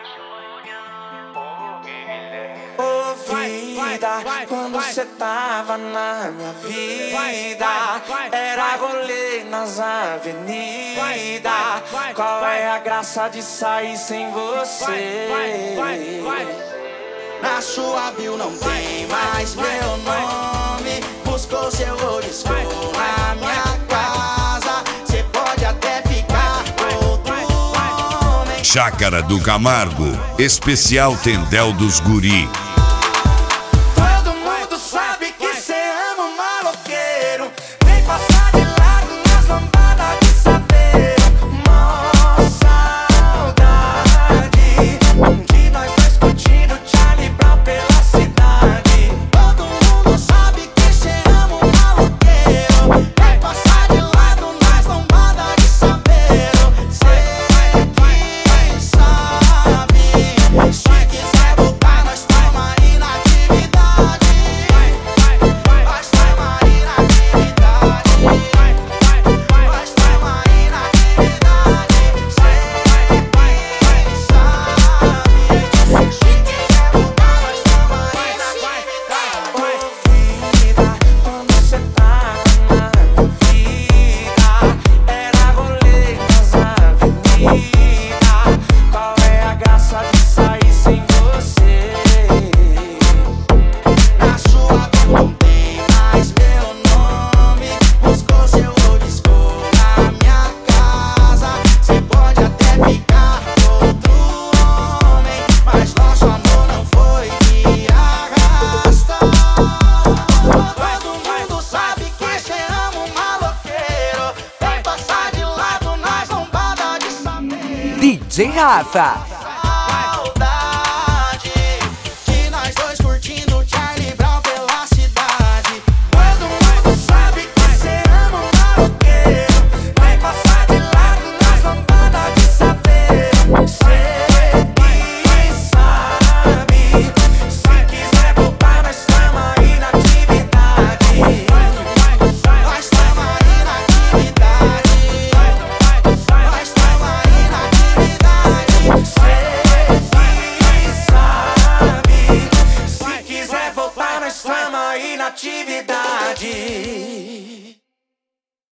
Vida, quando cê tava na minha vida, era rolê nas avenidas. Qual é a graça de sair sem você? Na sua bio não tem mais meu nome. Buscou seu olho escuro na minha casa. Cê pode até ficar com outro homem. Chácara do Camargo, especial Tendel dos Guri. DJ Rafa.